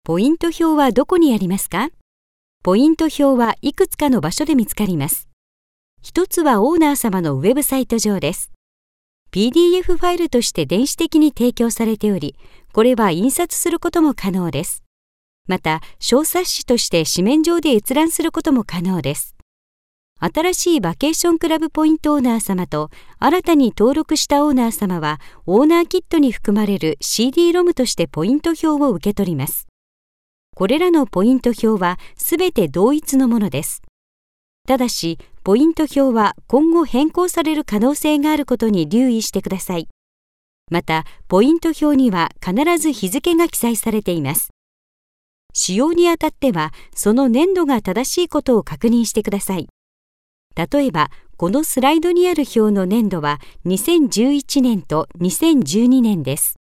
ポイント表はどこにありますか？ポイント表はいくつかの場所で見つかります。一つはオーナー様のウェブサイト上です。PDF ファイルとして電子的に提供されており、これは印刷することも可能です。また、小冊子として紙面上で閲覧することも可能です。新しいバケーションクラブポイントオーナー様と新たに登録したオーナー様は、オーナーキットに含まれる CD ロムとしてポイント表を受け取ります。これらのポイント表はすべて同一のものです。ただし、ポイント表は今後変更される可能性があることに留意してください。また、ポイント表には必ず日付が記載されています。使用にあたっては、その年度が正しいことを確認してください。例えば、このスライドにある表の年度は2011年と2012年です。